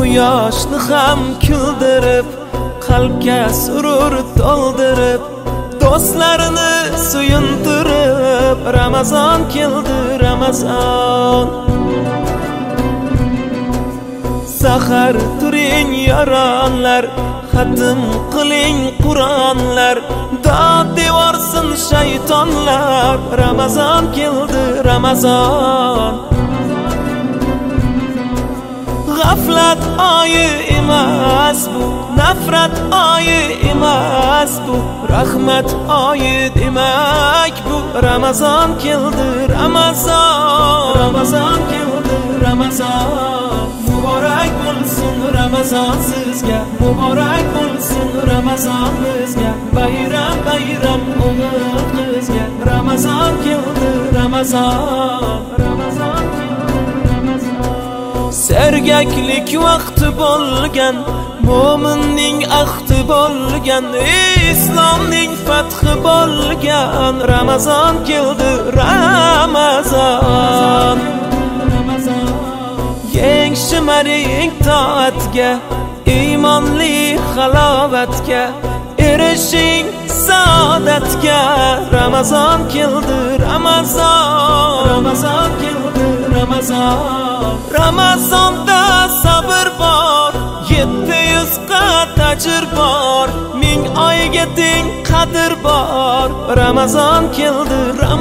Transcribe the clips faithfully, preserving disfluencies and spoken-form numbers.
yoshni ham kuldirib, qalbga surur to'ldirib, do'stlarini suyuntirib, Ramazon keldi, Ramazon. Sahar turing yaronlar, xatm qiling Qur'onlar, dod devorsin shaytonlar, Ramazon keldi, Ramazon. G'aflat oyi emas bu, nafrat oyi emas bu, rahmat oyi demak bu, Ramazon keldi, Ramazon. Ramazon keldi, Ramazon. Muborak bo'lsin Ramazon sizga, muborak bo'lsin Ramazon bizga, bayram bayram o'g'il qizga, Ramazon keldi, Ramazon. Ramazon keldi, Ramazon. Sergaklik vaqti bo'lgan, mo'minning ahdi bo'lgan, islomning fathi bo'lgan, Ramazon keldi, Ramazon. Yeng shimaring toatga, iymonli halovatga, erishing saodatga, Ramazon keldi, Ramazon. Ramazon keldi, Ramazon. Ramazonda sabr bor, yetti yuz qat ajr bor, ming oyga teng qadr bor, Ramazon keldi,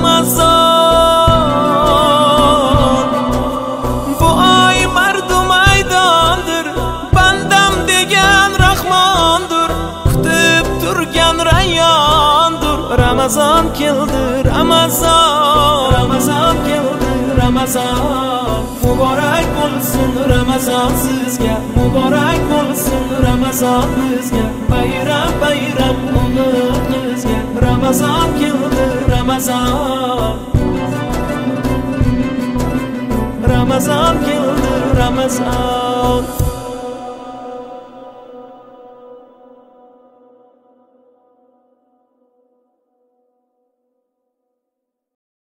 Ramazon. Bu oy mardu maydondir, bandam degan Rahmondir, kutib turgan rayyondir, Ramazon keldi, Ramazon. Ramazon keldi, Ramazon. Muborak bo'lsin Ramazon sizga, muborak bo'lsin Ramazon bizga, bayram bayram o'g'il qizga, Ramazon keldi, Ramazon. Ramazon keldi, Ramazon.